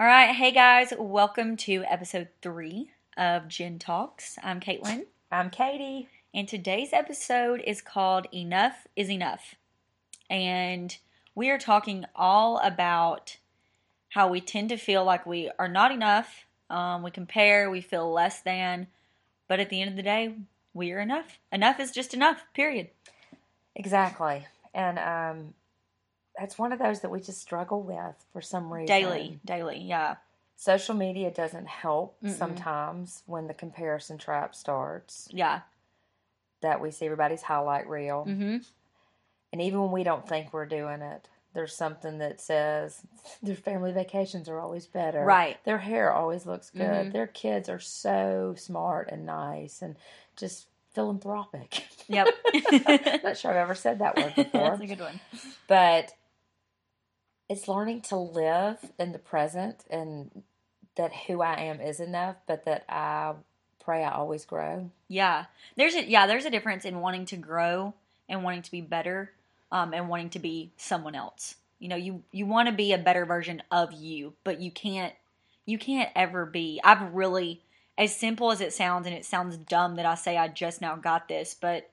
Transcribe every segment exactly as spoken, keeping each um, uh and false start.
All right, hey guys, welcome to episode three of Gin Talks. I'm Caitlin, I'm Katie. and today's episode is called Enough is Enough. And we are talking all about how we tend to feel like we are not enough. Um, we compare, we feel less than, but at the end of the day, we are enough. Enough is just enough, period. Exactly. And um, that's one of those that we just struggle with for some reason. Daily, daily, yeah. Social media doesn't help Mm-mm. sometimes when the comparison trap starts. Yeah. That we see everybody's highlight reel. Mm-hmm. And even when we don't think we're doing it, there's something that says their family vacations are always better. Right. Their hair always looks good. Mm-hmm. Their kids are so smart and nice and just philanthropic. Yep. I'm not sure I've ever said that word before. That's a good one. But it's learning to live in the present and that who I am is enough, but that I pray I always grow. Yeah. There's a yeah, there's a difference in wanting to grow and wanting to be better, um, and wanting to be someone else. You know, you, you want to be a better version of you, but you can't you can't ever be. I've really, as simple as it sounds, and it sounds dumb that I say I just now got this, but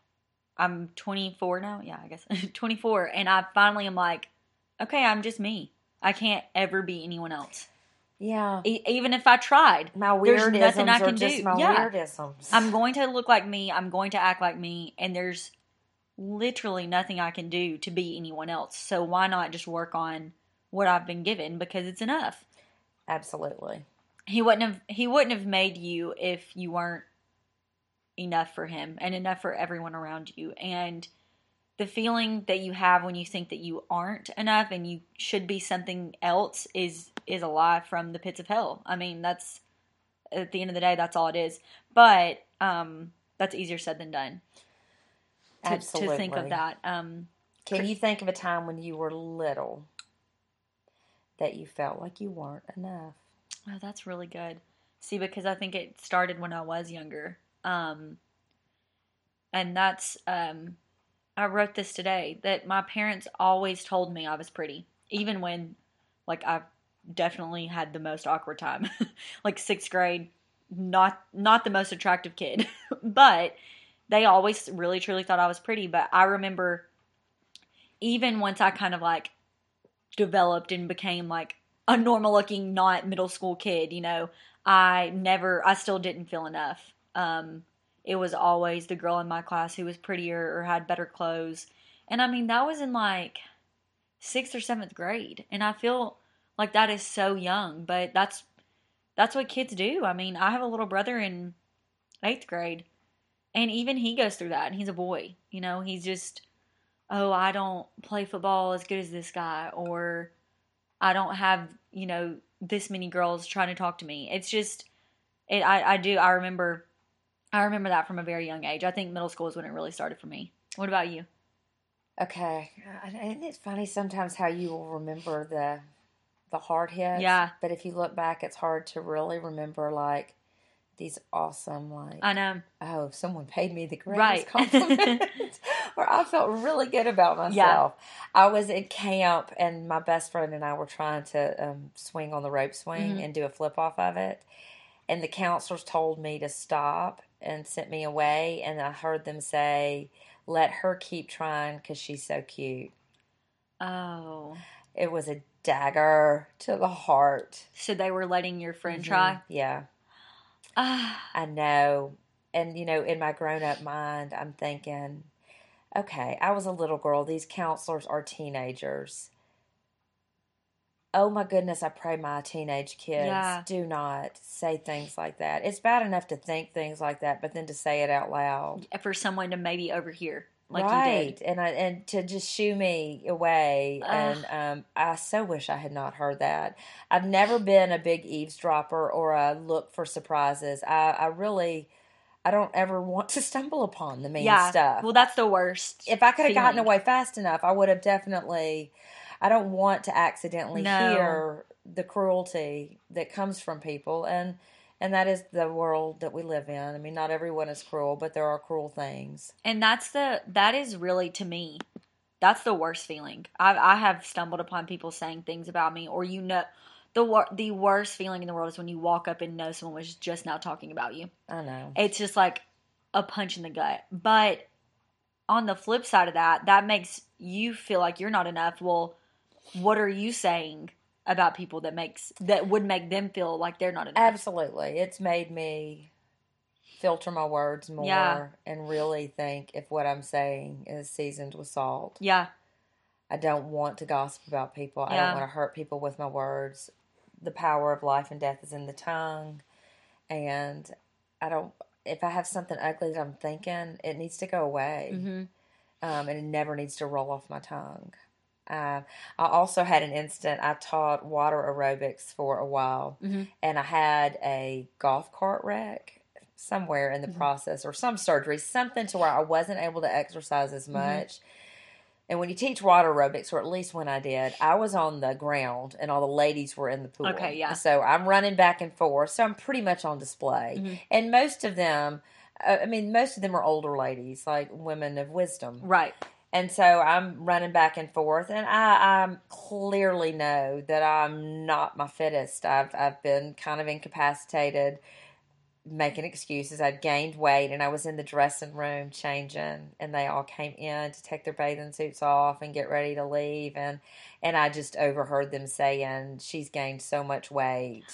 I'm twenty-four now. Yeah, I guess twenty-four, and I finally am like, okay, I'm just me. I can't ever be anyone else. Yeah. E- even if I tried, My there's weirdisms nothing I are can just do. my Yeah. weirdisms. I'm going to look like me. I'm going to act like me, and there's literally nothing I can do to be anyone else. So why not just work on what I've been given, because it's enough. Absolutely. He wouldn't have he wouldn't have made you if you weren't enough for him and enough for everyone around you. And the feeling that you have when you think that you aren't enough and you should be something else is is a lie from the pits of hell. I mean, that's at the end of the day, that's all it is. But um, that's easier said than done. To, Absolutely. to think of that. Um, Can you think of a time when you were little that you felt like you weren't enough? Oh, that's really good. See, because I think it started when I was younger. Um, and that's, um, I wrote this today, that my parents always told me I was pretty. Even when, like, I definitely had the most awkward time. Like, sixth grade, not not the most attractive kid. But they always really, truly thought I was pretty. But I remember, even once I kind of, like, developed and became, like, a normal-looking, not middle school kid, you know, I never, I still didn't feel enough. Um, it was always the girl in my class who was prettier or had better clothes. And, I mean, that was in, like, sixth or seventh grade. And I feel like that is so young, but that's, that's what kids do. I mean, I have a little brother in eighth grade, and even he goes through that, and he's a boy. You know, he's just, oh, I don't play football as good as this guy, or I don't have, you know, this many girls trying to talk to me. It's just, it. I, I do, I remember, I remember that from a very young age. I think middle school is when it really started for me. What about you? Okay. Isn't it funny sometimes how you will remember the the hard hits? Yeah. But if you look back, it's hard to really remember, like, these awesome, like, I know. oh, someone paid me the greatest Right. compliment. Or I felt really good about myself. Yeah. I was in camp, and my best friend and I were trying to um, swing on the rope swing Mm-hmm. and do a flip off of it. And the counselors told me to stop and sent me away. And I heard them say, let her keep trying because she's so cute. Oh. It was a dagger to the heart. So they were letting your friend Mm-hmm. try? Yeah. Ah. I know. And, you know, in my grown-up mind, I'm thinking, okay, I was a little girl. These counselors are teenagers. Oh, my goodness, I pray my teenage kids Yeah. do not say things like that. It's bad enough to think things like that, but then to say it out loud. For someone to maybe overhear, like right. you did. And I, and to just shoo me away. Ugh. And um, I so wish I had not heard that. I've never been a big eavesdropper or a look for surprises. I, I really... I don't ever want to stumble upon the mean Yeah. stuff. Well, that's the worst. If I could have gotten feeling. away fast enough, I would have definitely... I don't want to accidentally No. hear the cruelty that comes from people. And and that is the world that we live in. I mean, not everyone is cruel, but there are cruel things. And that's the, that is really, to me, that's the worst feeling. I I have stumbled upon people saying things about me, or you know, The wor- the worst feeling in the world is when you walk up and know someone was just now talking about you. I know. It's just like a punch in the gut. But on the flip side of that, that makes you feel like you're not enough. Well, what are you saying about people that makes that would make them feel like they're not enough? Absolutely. It's made me filter my words more Yeah. and really think if what I'm saying is seasoned with salt. Yeah. I don't want to gossip about people. I Yeah. don't want to hurt people with my words. The power of life and death is in the tongue. And I don't, if I have something ugly that I'm thinking, it needs to go away. Mm-hmm. Um, and it never needs to roll off my tongue. Uh, I also had an instant, I taught water aerobics for a while. Mm-hmm. And I had a golf cart wreck somewhere in the Mm-hmm. process, or some surgery, something to where I wasn't able to exercise as much. Mm-hmm. And when you teach water aerobics, or at least when I did, I was on the ground and all the ladies were in the pool. Okay, yeah. So I'm running back and forth. So I'm pretty much on display. Mm-hmm. And most of them, I mean, most of them are older ladies, like women of wisdom. Right. And so I'm running back and forth, and I, I clearly know that I'm not my fittest. I've I've been kind of incapacitated, making excuses. I'd gained weight, and I was in the dressing room changing, and they all came in to take their bathing suits off and get ready to leave, and and I just overheard them saying, "She's gained so much weight."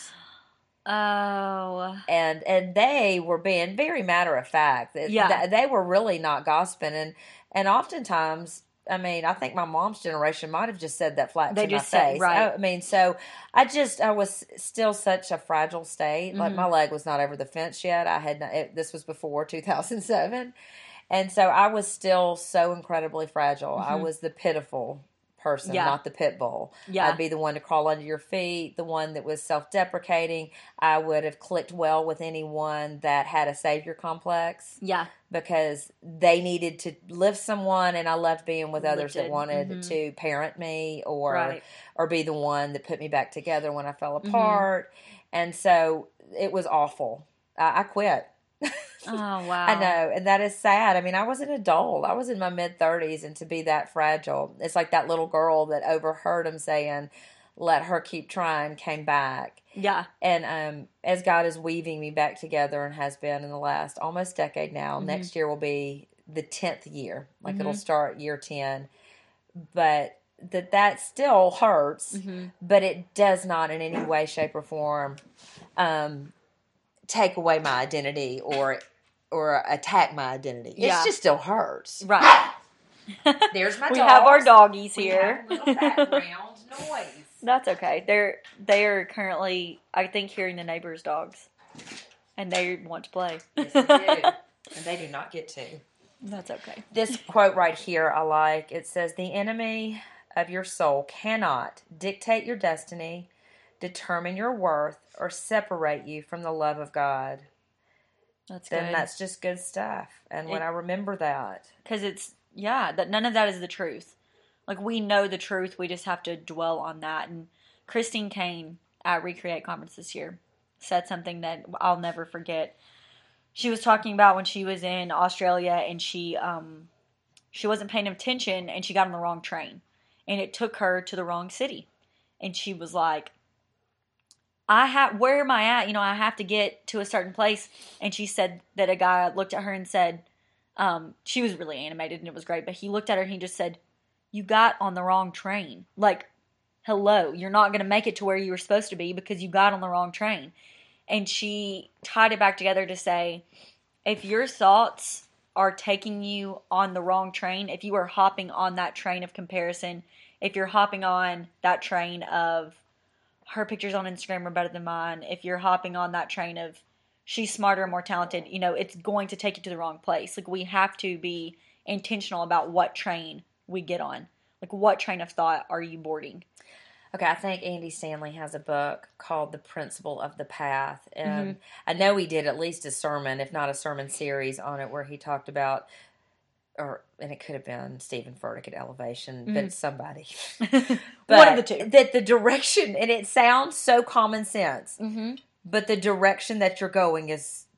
Oh. And and they were being very matter of fact. Yeah. They were really not gossiping, and and oftentimes, I mean, I think my mom's generation might have just said that flat They to my just said- face. right. I mean, so I just I was still such a fragile state. Like Mhm. my leg was not over the fence yet. I had not, it, this was before two thousand seven, and so I was still so incredibly fragile. I Mhm. was the pitiful person, Yeah. not the pit bull. Yeah. I'd be the one to crawl under your feet, the one that was self-deprecating. I would have clicked well with anyone that had a savior complex Yeah. because they needed to lift someone, and I loved being with others that Lifted. wanted Mhm. to parent me or Right. or be the one that put me back together when I fell Mhm. apart. And so it was awful. I, I quit. Oh, wow. I know, and that is sad. I mean, I was an adult. I was in my mid-thirties, and to be that fragile, it's like that little girl that overheard him saying, "Let her keep trying," came back. Yeah. And um, as God is weaving me back together and has been in the last almost decade now, Mhm. next year will be the tenth year. Like Mhm. it'll start year ten. But that that still hurts, Mhm. but it does not in any way, shape, or form um, take away my identity or or attack my identity. Yeah. It just still hurts. Right. There's my We dogs. have our doggies We here. have a little background noise. That's okay. They're they are currently, I think, hearing the neighbors' dogs, and they want to play. Yes, they do. And they do not get to. That's okay. This quote right here I like. It says, "The enemy of your soul cannot dictate your destiny, determine your worth, or separate you from the love of God." That's Then good. that's just good stuff. And when It- I remember that, Because it's, yeah, that none of that is the truth. Like, we know the truth. We just have to dwell on that. And Christine Kane at Recreate Conference this year said something that I'll never forget. She was talking about when she was in Australia, and she um she wasn't paying attention, and she got on the wrong train, and it took her to the wrong city. And she was like, I have, where am I at? You know, I have to get to a certain place. And she said that a guy looked at her and said, um, she was really animated and it was great, but he looked at her and he just said, "You got on the wrong train. Like, hello, you're not going to make it to where you were supposed to be because you got on the wrong train." And she tied it back together to say, if your thoughts are taking you on the wrong train, if you are hopping on that train of comparison, if you're hopping on that train of her pictures on Instagram are better than mine, if you're hopping on that train of she's smarter and more talented, you know, it's going to take you to the wrong place. Like, we have to be intentional about what train we get on. Like, what train of thought are you boarding? okay, I think Andy Stanley has a book called The Principle of the Path. And Mm-hmm. I know he did at least a sermon, if not a sermon series on it, where he talked about, or and it could have been Stephen Furtick at Elevation, Mhm. but somebody. One But of the two. that the direction, and it sounds so common sense, Mm-hmm. but the direction that you're going is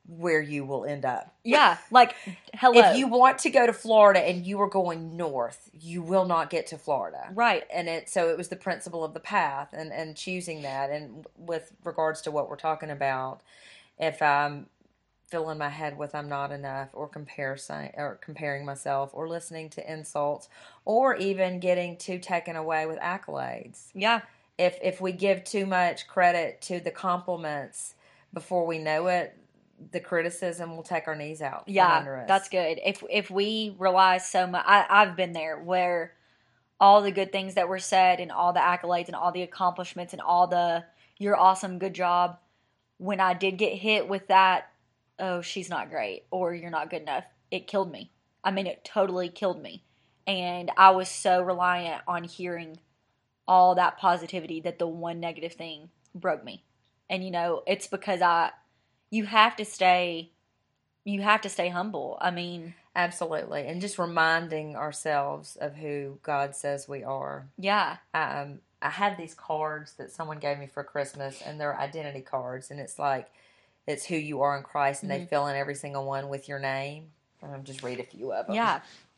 where you will end up. Yeah, like, hello. If you want to go to Florida and you are going north, you will not get to Florida. Right. And it so it was the principle of the path and, and choosing that. And with regards to what we're talking about, if I'm filling my head with I'm not enough, or comparison or comparing myself, or listening to insults, or even getting too taken away with accolades. Yeah. If if we give too much credit to the compliments before we know it, the criticism will take our knees out from Yeah, under us. that's good. If if we rely so much, I, I've been there where all the good things that were said and all the accolades and all the accomplishments and all the you're awesome, good job. When I did get hit with that, oh, she's not great or you're not good enough, it killed me. I mean, it totally killed me. And I was so reliant on hearing all that positivity that the one negative thing broke me. And, you know, it's because I, you have to stay, you have to stay humble. I mean, absolutely. And just reminding ourselves of who God says we are. Yeah. Um, I have these cards that someone gave me for Christmas, and they're identity cards. And it's like, it's who you are in Christ, and mm-hmm. they fill in every single one with your name. And I'll just read a few of them. Yeah.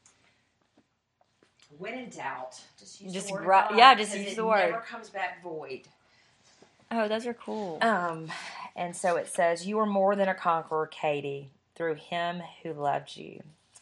When in doubt, just use just the word gra- God, yeah, just use the word. It never comes back void. Oh, those are cool. Um, and so it says, "You are more than a conqueror, Katie, through Him who loved you."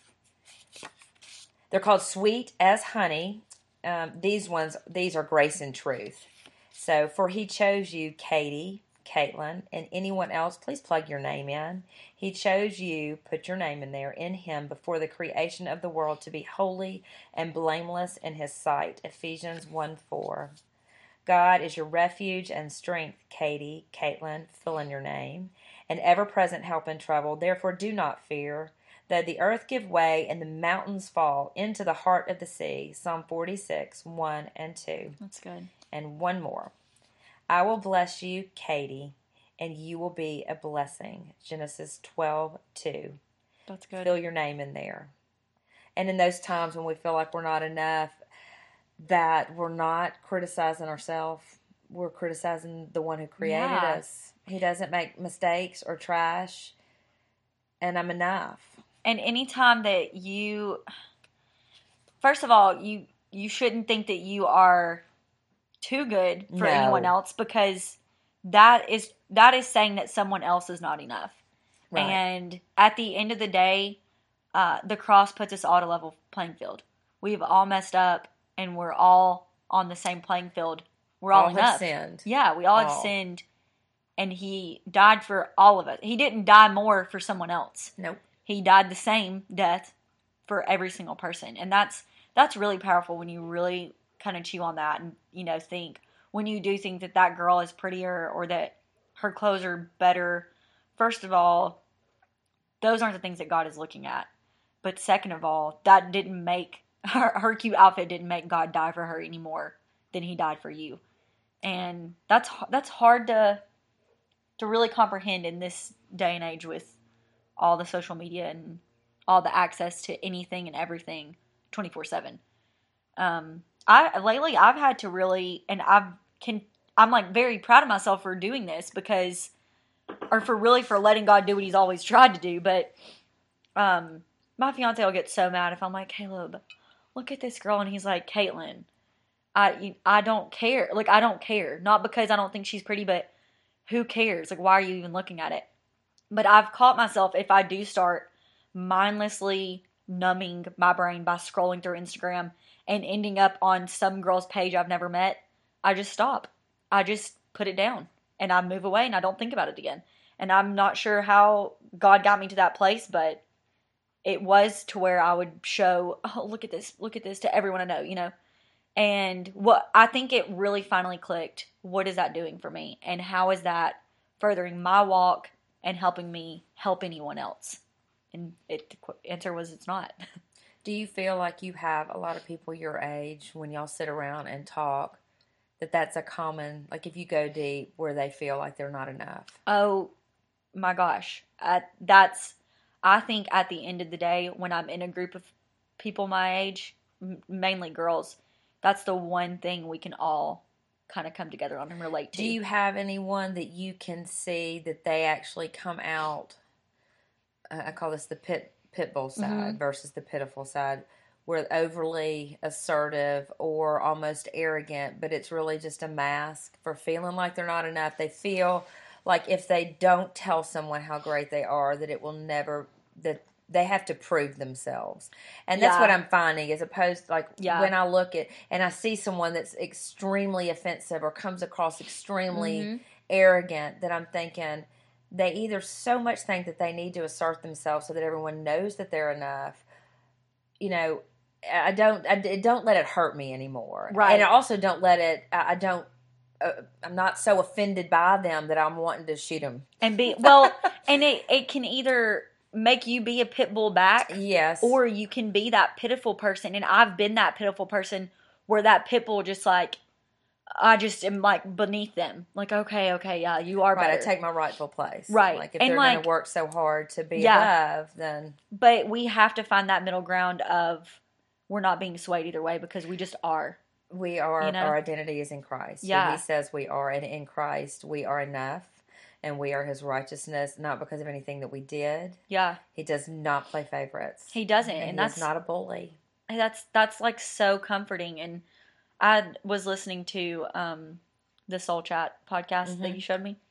They're called sweet as honey. Um, these ones, these are grace and truth. So, for He chose you, Katie, Caitlin, and anyone else, please plug your name in. He chose you, put your name in there, in Him before the creation of the world to be holy and blameless in His sight. Ephesians one four. God is your refuge and strength, Katie, Caitlin, fill in your name, an ever-present help in trouble. Therefore do not fear, though the earth give way and the mountains fall into the heart of the sea. Psalm forty-six, one and two. That's good. And one more. I will bless you, Katie, and you will be a blessing. Genesis twelve, two. That's good. Fill your name in there. And in those times when we feel like we're not enough, that we're not criticizing ourselves. We're criticizing the one who created yeah. us. He doesn't make mistakes or trash. And I'm enough. And anytime that you, first of all, you you shouldn't think that you are too good for no. anyone else, because that is that is saying that someone else is not enough. Right. And at the end of the day, uh, the cross puts us all at a level playing field. We've all messed up, and we're all on the same playing field. We're all, all enough. Have sinned. Yeah, we all, all have sinned, and He died for all of us. He didn't die more for someone else. Nope. He died the same death for every single person, and that's that's really powerful when you really kind of chew on that and, you know, think, when you do think that that girl is prettier or that her clothes are better, first of all, those aren't the things that God is looking at. But second of all, that didn't make, her, her cute outfit didn't make God die for her any more than He died for you. And that's that's hard to to really comprehend in this day and age with all the social media and all the access to anything and everything twenty-four seven. Um, I lately I've had to really, and I've can I'm like very proud of myself for doing this because, or for really for letting God do what He's always tried to do. But um, my fiance will get so mad if I'm like, Caleb, look at this girl, and he's like, Caitlin, I I don't care. Like I don't care, not because I don't think she's pretty, but who cares? Like why are you even looking at it? But I've caught myself, if I do start mindlessly numbing my brain by scrolling through Instagram and ending up on some girl's page I've never met, I just stop. I just put it down and I move away and I don't think about it again. And I'm not sure how God got me to that place, but it was to where I would show, oh, look at this, look at this to everyone I know, you know. And what I think it really finally clicked, what is that doing for me? And how is that furthering my walk and helping me help anyone else? And it, the answer was it's not. Do you feel like you have a lot of people your age when y'all sit around and talk, that that's a common, like if you go deep, where they feel like they're not enough? Oh my gosh. I, that's, I think at the end of the day, when I'm in a group of people my age, m- mainly girls, that's the one thing we can all kind of come together on and relate to. Do you have anyone that you can see that they actually come out I call this the pit pit bull side Mm-hmm. versus the pitiful side. We're overly assertive or almost arrogant, but it's really just a mask for feeling like they're not enough. They feel like if they don't tell someone how great they are, that it will never, that they have to prove themselves. And that's Yeah. what I'm finding, as opposed to like Yeah. when I look at and I see someone that's extremely offensive or comes across extremely Mm-hmm. arrogant, that I'm thinking they either so much think that they need to assert themselves so that everyone knows that they're enough. You know, I don't, I don't let it hurt me anymore. Right. And I also don't let it, I don't, uh, I'm not so offended by them that I'm wanting to shoot them. And be, well, and it, it can either make you be a pit bull back. Yes. Or you can be that pitiful person. And I've been that pitiful person where that pit bull just like, I just am like beneath them. Like, okay, okay, yeah, you are right, better. I take my rightful place. Right. Like, if and they're like, going to work so hard to be yeah. above, then. But we have to find that middle ground of we're not being swayed either way because we just are. We are, you know? Our identity is in Christ. Yeah. He says we are, and in Christ we are enough, and we are His righteousness, not because of anything that we did. Yeah. He does not play favorites. He doesn't, and, and he that's is not a bully. That's that's like so comforting. And I was listening to um, the Soul Chat podcast Mm-hmm. that you showed me,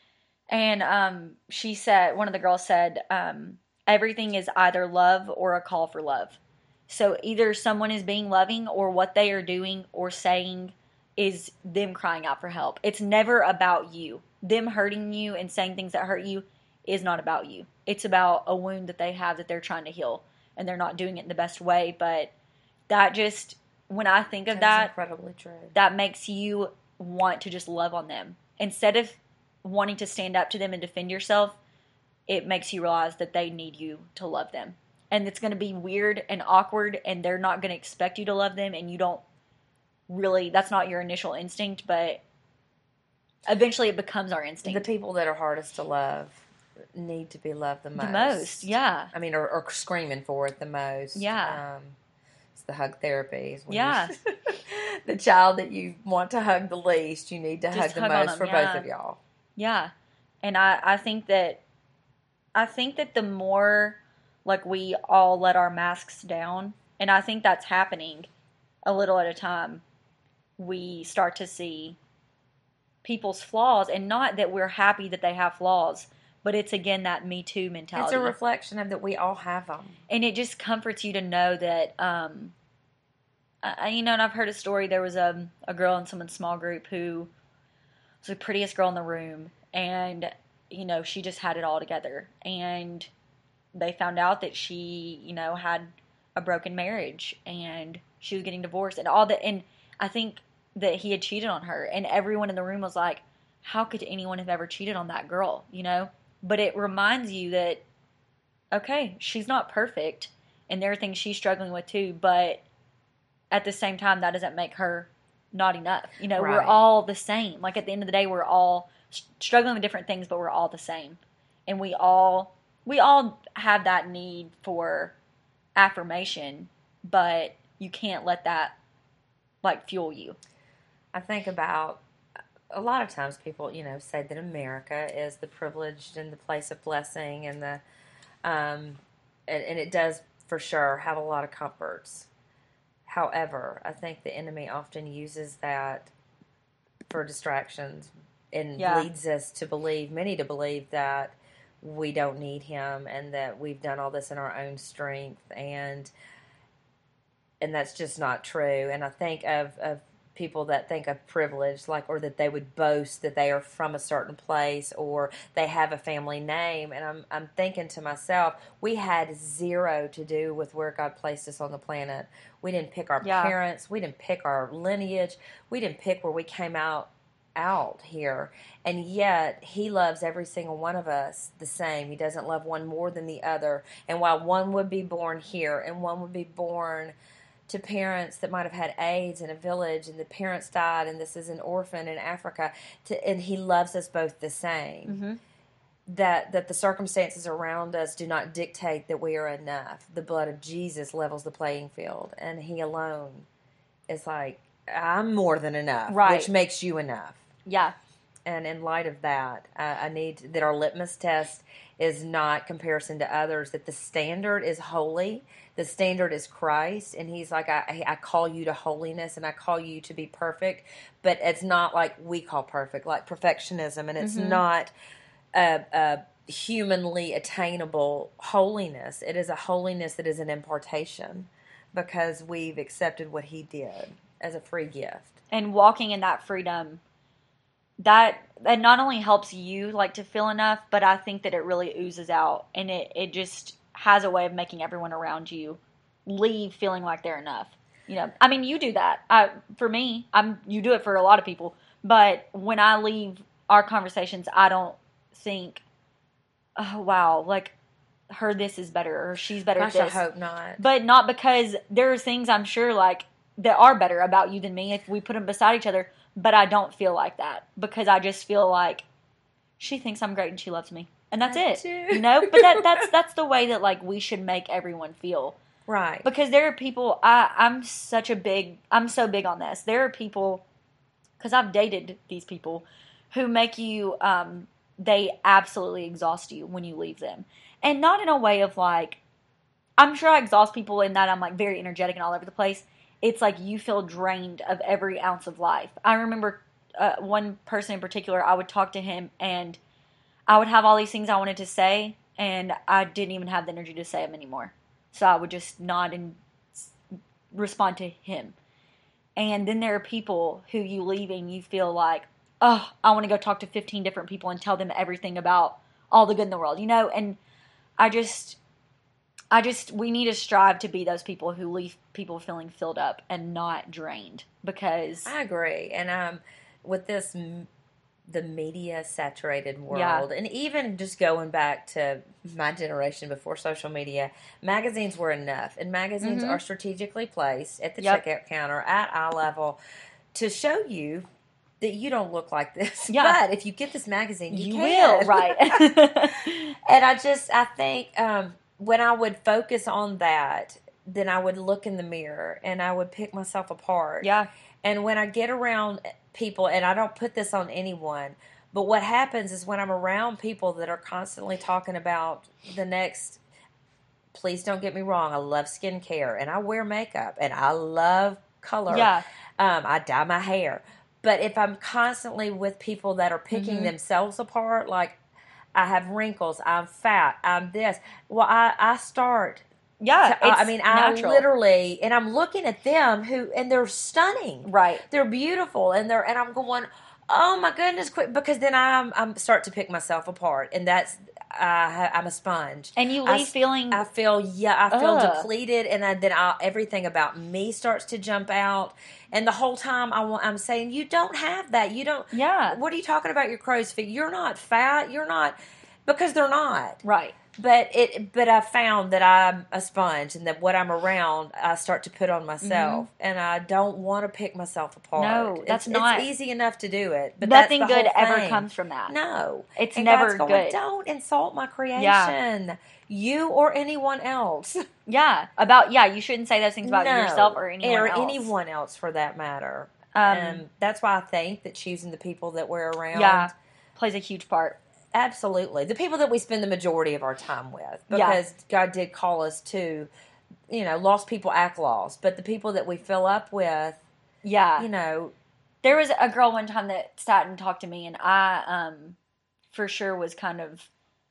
and um, she said, one of the girls said, um, everything is either love or a call for love. So either someone is being loving, or what they are doing or saying is them crying out for help. It's never about you. Them hurting you and saying things that hurt you is not about you. It's about a wound that they have that they're trying to heal, and they're not doing it in the best way. But that just, when I think of That is that, incredibly true. that makes you want to just love on them. Instead of wanting to stand up to them and defend yourself, it makes you realize that they need you to love them. And it's going to be weird and awkward, and they're not going to expect you to love them, and you don't really, that's not your initial instinct, but eventually it becomes our instinct. The people that are hardest to love need to be loved the most. The most, yeah. I mean, or, or screaming for it the most. Yeah. Um, it's the hug therapy. Yeah. The child that you want to hug the least, you need to Just hug the hug on most them, for yeah. both of y'all. Yeah. And I, I think that, I think that the more, like, we all let our masks down, and I think that's happening a little at a time, we start to see people's flaws, and not that we're happy that they have flaws, but it's, again, that Me Too mentality. It's a reflection of that we all have them. And it just comforts you to know that, um, I, you know, and I've heard a story, there was a, a girl in someone's small group who was the prettiest girl in the room, and, you know, she just had it all together, and they found out that she, you know, had a broken marriage, and she was getting divorced, and all that, and I think that he had cheated on her, and everyone in the room was like, how could anyone have ever cheated on that girl, you know? But it reminds you that, okay, she's not perfect, and there are things she's struggling with too, but at the same time, that doesn't make her not enough. You know, Right. We're all the same. Like, at the end of the day, we're all struggling with different things, but we're all the same. And we all, we all have that need for affirmation, but you can't let that, like, fuel you. I think about, a lot of times people, you know, say that America is the privileged and the place of blessing, and the, um, and, and it does for sure have a lot of comforts. However, I think the enemy often uses that for distractions, and Yeah. leads us to believe, many to believe, that we don't need him, and that we've done all this in our own strength, and and that's just not true. And I think of, of people that think of privilege, like, or that they would boast that they are from a certain place, or they have a family name, and I'm I'm thinking to myself, we had zero to do with where God placed us on the planet. We didn't pick our Yeah. parents, we didn't pick our lineage, we didn't pick where we came out out here, and yet he loves every single one of us the same. He doesn't love one more than the other. And while one would be born here and one would be born to parents that might have had AIDS in a village, and the parents died, and this is an orphan in Africa, to, and he loves us both the same. Mm-hmm. That that the circumstances around us do not dictate that we are enough. The blood of Jesus levels the playing field, and he alone is like, I'm more than enough, Right. which makes you enough. Yeah. And in light of that, uh, I need that our litmus test is not comparison to others, that the standard is holy. The standard is Christ. And he's like, I, I call you to holiness and I call you to be perfect. But it's not like we call perfect, like perfectionism. And it's Mm-hmm. not a, a humanly attainable holiness. It is a holiness that is an impartation because we've accepted what he did as a free gift. And walking in that freedom, that that not only helps you like to feel enough, but I think that it really oozes out, and it, it just has a way of making everyone around you leave feeling like they're enough. You know, I mean, you do that. I, for me, I'm you do it for a lot of people, but when I leave our conversations, I don't think, oh wow, like her this is better or she's better Gosh, at this. I hope not. But not because there's things I'm sure like that are better about you than me if we put them beside each other. But I don't feel like that because I just feel like she thinks I'm great and she loves me, and that's I it. do. You know, but that that's that's the way that like we should make everyone feel, right? Because there are people. I I'm such a big. I'm so big on this. There are people, because I've dated these people, who make you. Um, they absolutely exhaust you when you leave them, and not in a way of like. I'm sure I exhaust people in that I'm like very energetic and all over the place. It's like you feel drained of every ounce of life. I remember uh, one person in particular, I would talk to him and I would have all these things I wanted to say and I didn't even have the energy to say them anymore. So I would just nod and respond to him. And then there are people who you leave and you feel like, oh, I want to go talk to fifteen different people and tell them everything about all the good in the world, you know? And I just... I just, we need to strive to be those people who leave people feeling filled up and not drained because... I agree. And um, with this, the media saturated world, Yeah. and even just going back to my generation before social media, magazines were enough. And magazines Mhm. are strategically placed at the Yep. checkout counter at eye level to show you that you don't look like this. Yeah. But if you get this magazine, you, You can. will, right. And I just, I think... Um, when I would focus on that, then I would look in the mirror and I would pick myself apart. Yeah. And when I get around people, and I don't put this on anyone, but what happens is when I'm around people that are constantly talking about the next, please don't get me wrong, I love skincare and I wear makeup and I love color. Yeah. Um, I dye my hair. But if I'm constantly with people that are picking Mhm. themselves apart, like, I have wrinkles, I'm fat, I'm this. Well, I, I start. Yeah. To, It's I mean, I natural. literally, and I'm looking at them who, and they're stunning. Right. They're beautiful, and they're, and I'm going, oh my goodness, quick, because then I'm, I'm start to pick myself apart, and that's, uh, I'm a sponge. And you I, leave feeling... I feel, yeah, I feel Ugh. depleted, and I, then I, everything about me starts to jump out. And the whole time I want, I'm saying, you don't have that. You don't. Yeah. What are you talking about your crow's feet? You're not fat. You're not, because they're not. Right. But it, but I found that I'm a sponge, and that what I'm around, I start to put on myself, mm-hmm. and I don't want to pick myself apart. No, that's it's, not. It's easy enough to do it, but nothing that's the good whole ever thing. comes from that. No, it's and never God's going, good. Don't insult my creation, Yeah. you or anyone else. Yeah, about yeah, you shouldn't say those things about no, yourself or anyone or else. anyone else for that matter. Um, um, that's why I think that choosing the people that we're around, yeah, plays a huge part. Absolutely. The people that we spend the majority of our time with. Because yeah. God did call us to, you know, lost people act lost. But the people that we fill up with, yeah, you know. There was a girl one time that sat and talked to me, and I, um, for sure was kind of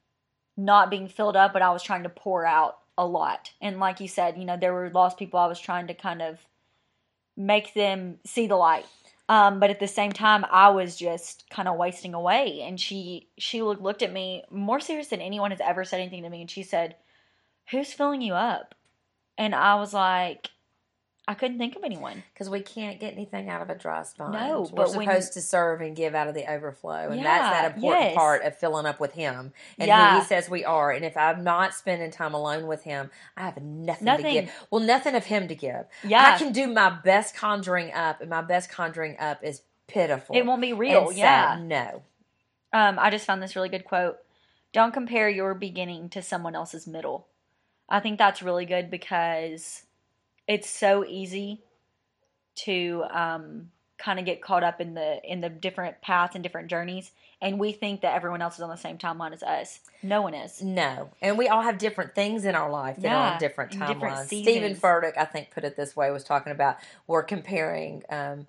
not being filled up, but I was trying to pour out a lot. And like you said, you know, there were lost people I was trying to kind of make them see the light. Um, but at the same time, I was just kind of wasting away. And she she looked, looked at me more serious than anyone has ever said anything to me. And she said, who's filling you up? And I was like, I couldn't think of anyone. Because we can't get anything out of a dry sponge. No, We're but supposed when, to serve and give out of the overflow. And yeah, that's that important yes. part of filling up with Him. And yeah. who He says we are. And if I'm not spending time alone with Him, I have nothing, nothing. to give. Well, nothing of Him to give. Yeah. I can do my best conjuring up. And my best conjuring up is pitiful. It won't be real. And yeah. sad. No. Um, I just found this really good quote. Don't compare your beginning to someone else's middle. I think that's really good because it's so easy to um, kind of get caught up in the in the different paths and different journeys, and we think that everyone else is on the same timeline as us. No one is. No. And we all have different things in our life that are Yeah, on different in different timelines. Stephen seasons. Furtick, I think, put it this way, was talking about we're comparing um,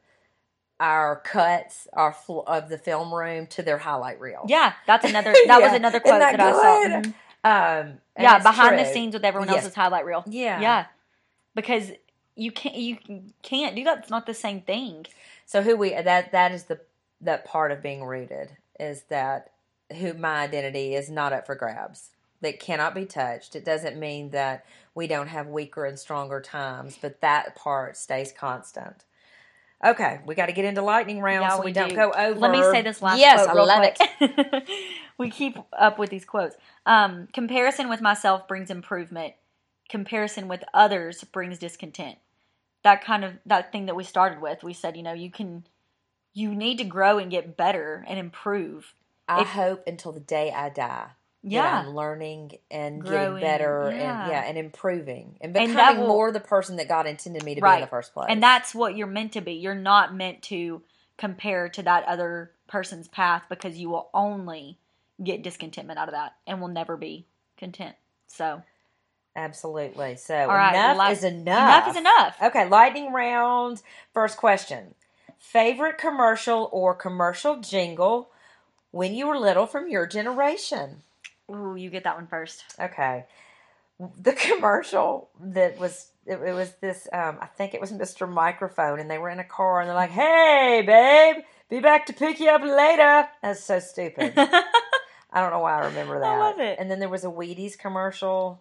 our cuts our fl- of the film room to their highlight reel. Yeah, that's another. That was Yeah. another Isn't quote that that, I saw. good? Mhm. Um, and Yeah, it's behind the true. scenes with everyone Yes. else's highlight reel. Yeah. Yeah, because you can't you can't do that. It's not the same thing. So who we that that is the that part of being rooted is that who my identity is not up for grabs. That cannot be touched. It doesn't mean that we don't have weaker and stronger times, but that part stays constant. Okay, we got to get into lightning round Yeah, so we we, don't do. go over. Let me say this last yes, quote I real love quick. it. We keep up with these quotes. Um, comparison with myself brings improvement. Comparison with others brings discontent. That kind of that thing that we started with. We said, you know, you can, you need to grow and get better and improve. I If- hope until the day I die. Yeah. That I'm learning and Growing, getting better yeah. and yeah, and improving and And becoming that will- more the person that God intended me to be Right. in the first place. And that's what you're meant to be. You're not meant to compare to that other person's path, because you will only get discontentment out of that and will never be content. So, Absolutely. So all right, enough li- is enough. enough is enough. Okay, lightning round. First question. Favorite commercial or commercial jingle when you were little from your generation? Ooh, you get that one first. Okay. The commercial that was, it, it was this, um, I think it was Mister Microphone, and they were in a car, and they're like, hey, babe, be back to pick you up later. That's so stupid. I don't know why I remember that. I love it. And then there was a Wheaties commercial.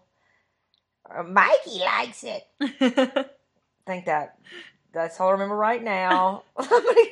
Uh, Mikey likes it. I think that, that's all I remember right now. That's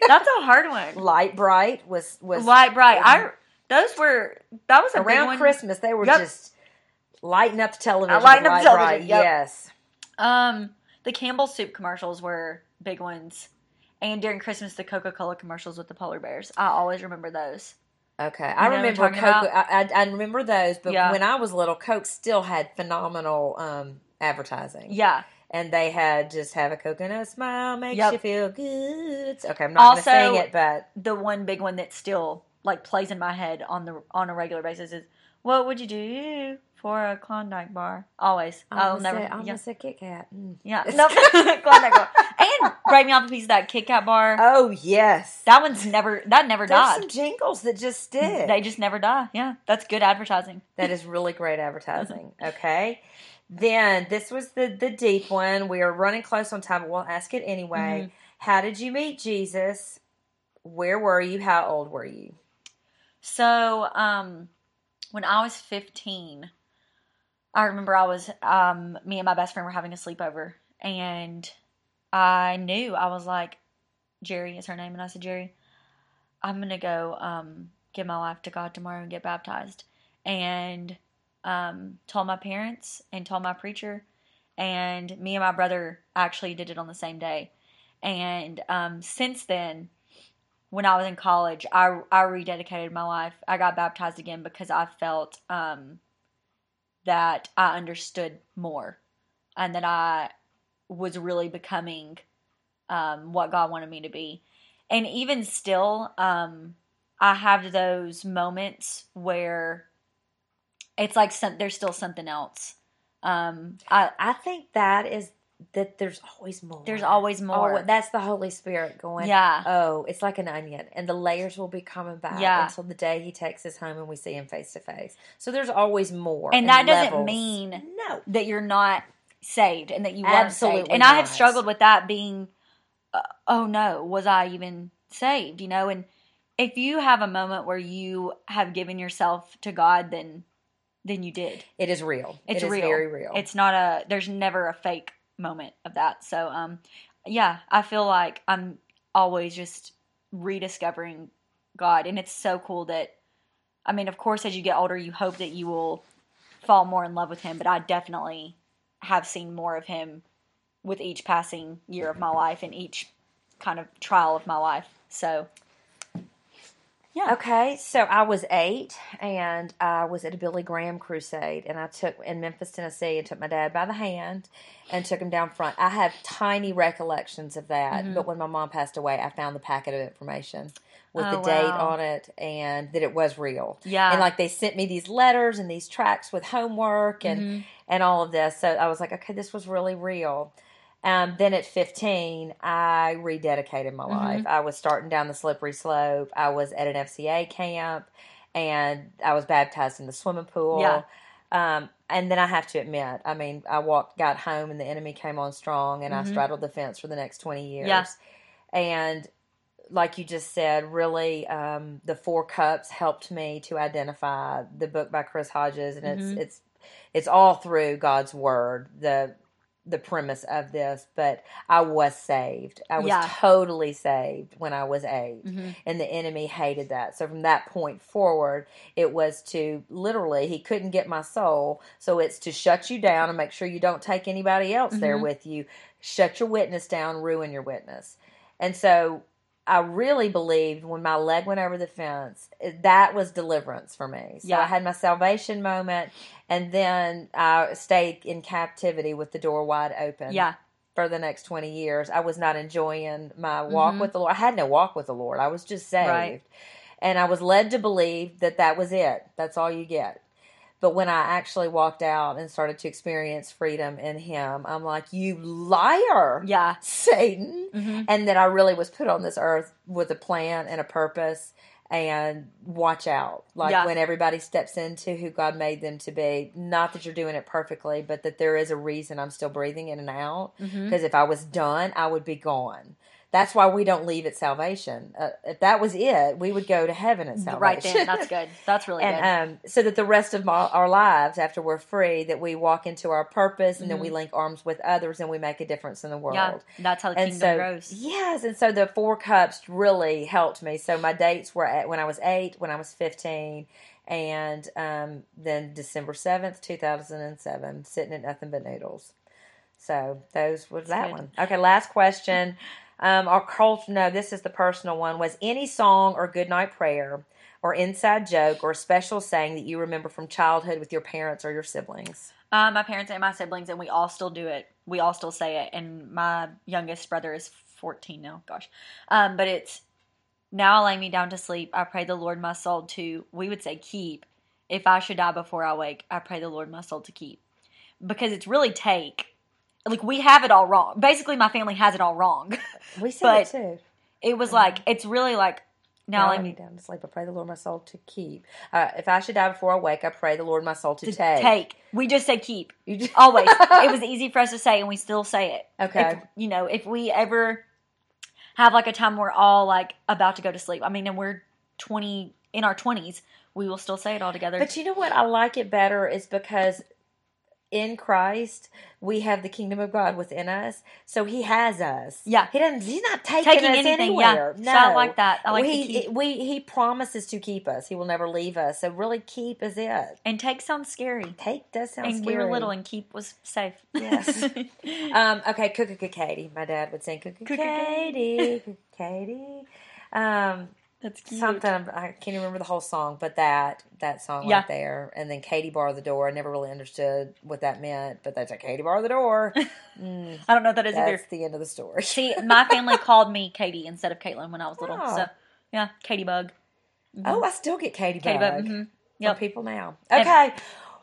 a hard one. Light Bright was, was Light Bright. I those were that was a around big one. Christmas. They were Yep. just lighting up the television. Uh, lighting with up Light television, Bright. yep. Yes. Um, the Campbell soup commercials were big ones, and during Christmas, the Coca-Cola commercials with the polar bears. I always remember those. Okay, I You know what I'm remember talking Coke. about? I, I, I remember those, but Yeah. when I was little, Coke still had phenomenal um, advertising. Yeah. And they had just have a coconut smile makes Yep. you feel good. Okay, I'm not going to Also- sing it, but The one big one that still like plays in my head on the on a regular basis is, "What would you do for a Klondike bar?" Always. I'll almost never. said, yeah. almost said Kit Kat. Mm. Yeah. Nope. Klondike bar. And break me off a piece of that Kit Kat bar. Oh yes, That one's never. That never there's died. some jingles that just stick. They just never die. Yeah, that's good advertising. That is really great advertising. Okay. Then this was the, the deep one. We are running close on time, but we'll ask it anyway. Mhm. How did you meet Jesus? Where were you? How old were you? So, um, when I was fifteen, I remember I was, um, me and my best friend were having a sleepover, and I knew, I was like, Jerry is her name, and I said, Jerry, I'm going to go, um, give my life to God tomorrow and get baptized. And, um, told my parents and told my preacher, and me and my brother actually did it on the same day. And, um, since then, when I was in college, I, I rededicated my life. I got baptized again because I felt um, that I understood more and that I was really becoming um, what God wanted me to be. And even still, um, I have those moments where it's like some, there's still something else. Um, I, I think that is that there's always more. there's always more. Oh, that's the Holy Spirit going. Yeah. Oh, it's like an onion, and the layers will be coming back Yeah. until the day He takes us home and we see Him face to face. So there's always more, And that doesn't levels. mean no. that you're not saved and that you weren't Absolutely saved. And I have not. struggled with that being, uh, oh no, was I even saved? You know, and if you have a moment where you have given yourself to God, then then you did. It is real. It's it is real. very real. It's not a. There's never a fake moment of that. So, um, yeah, I feel like I'm always just rediscovering God, and it's so cool that. I mean, of course, as you get older, you hope that you will fall more in love with Him. But I definitely have seen more of Him with each passing year of my life and each kind of trial of my life. So, Yeah. Okay, so I was eight, and I was at a Billy Graham crusade, and I took in Memphis, Tennessee, and took my dad by the hand and took him down front. I have tiny recollections of that, Mhm. but when my mom passed away, I found the packet of information with the Oh, date wow. on it and that it was real. Yeah. And like they sent me these letters and these tracts with homework and Mhm. and all of this. So I was like, okay, this was really real. Um, then at fifteen, I rededicated my Mhm. life. I was starting down the slippery slope. I was at an F C A camp, and I was baptized in the swimming pool. Yeah. Um, and then I have to admit, I mean, I walked, got home, and the enemy came on strong, and I Mhm. straddled the fence for the next twenty years. Yeah. And like you just said, really, um, the Four Cups helped me to identify the book by Chris Hodges, and it's Mhm. it's it's all through God's Word, the the premise of this. But I was saved. I was Yeah. totally saved when I was eight, Mhm. and the enemy hated that. So from that point forward, it was to literally, he couldn't get my soul, so it's to shut you down and make sure you don't take anybody else there Mhm. with you. Shut your witness down, ruin your witness. And so I really believed when my leg went over the fence, that was deliverance for me. So Yeah. I had my salvation moment, and then I stayed in captivity with the door wide open. Yeah. For the next twenty years. I was not enjoying my walk Mhm. with the Lord. I had no walk with the Lord. I was just saved. Right. And I was led to believe that that was it. That's all you get. But when I actually walked out and started to experience freedom in Him, I'm like, you liar, Yeah. Satan. Mhm. And that I really was put on this earth with a plan and a purpose. And watch out. Like Yeah. when everybody steps into who God made them to be, not that you're doing it perfectly, but that there is a reason I'm still breathing in and out. Mhm. Because if I was done, I would be gone. That's why we don't leave at salvation. Uh, if that was it, we would go to heaven at salvation. Right then. That's good. That's really good. And um, so that the rest of my, our lives, after we're free, that we walk into our purpose, and then we Mhm. link arms with others, and we make a difference in the world. Yeah. That's how the And kingdom so, grows. yes, and so the Four Cups really helped me. So my dates were at when I was eight, when I was fifteen, and um, then December seventh, two thousand seven, sitting at Nothing But Noodles. So those was that good. one. Okay, last question. Um, our culture, no, this is the personal one. Was any song or goodnight prayer or inside joke or special saying that you remember from childhood with your parents or your siblings? Uh, my parents and my siblings, and we all still do it. We all still say it. And my youngest brother is fourteen now. Gosh. Um, but it's, now I lay me down to sleep. I pray the Lord my soul to, we would say keep. If I should die before I wake, I pray the Lord my soul to keep. Because it's really take. Like, we have it all wrong. Basically, my family has it all wrong. We said But it too. it was Mhm. like, it's really like, now Now let lay me me down to sleep. I pray the Lord my soul to keep. Uh, if I should die before I wake, I pray the Lord my soul to, to take. take. We just say keep. You just- Always. It was easy for us to say, and we still say it. Okay. If, you know, if we ever have like a time we're all like about to go to sleep, I mean, and we're twenty, in our twenties, we will still say it all together. But you know what? I like it better is because in Christ we have the kingdom of God within us, so He has us. Yeah. He doesn't. He's not taking, Taking us anything, anywhere. yeah. No, So I like that. I like he, the keep. We He promises to keep us. He will never leave us. So really, keep is it. And take sounds scary. Take does sound And scary. we were little, and keep was safe. Yes. um, okay, Cuckoo Katie. My dad would sing Cuckoo Cuckoo Katie, Cuckoo Katie. Um, That's cute. something I can't even remember the whole song, but that that song Yeah. right there, and then Katie bar the door. I never really understood what that meant, but that's like Katie bar the door. Mm, I don't know what that is that's either. the end of the story. See, my family called me Katie instead of Caitlin when I was little. Oh. So, yeah, Katie Bug. Mhm. Oh, I still get Katie, Katie bug Bug. Mhm. from Yep. people now. Yep. Okay,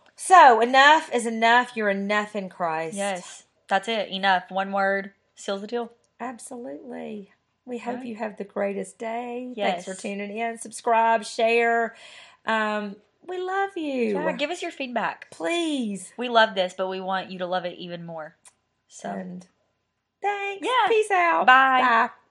so enough is enough. You're enough in Christ. Yes, that's it. Enough. One word seals the deal. Absolutely. We hope Right. you have the greatest day. Yes. Thanks for tuning in. Subscribe, share. Um, we love you. Yeah, give us your feedback. Please. We love this, but we want you to love it even more. So, And thanks. Yeah. Peace out. Bye. Bye.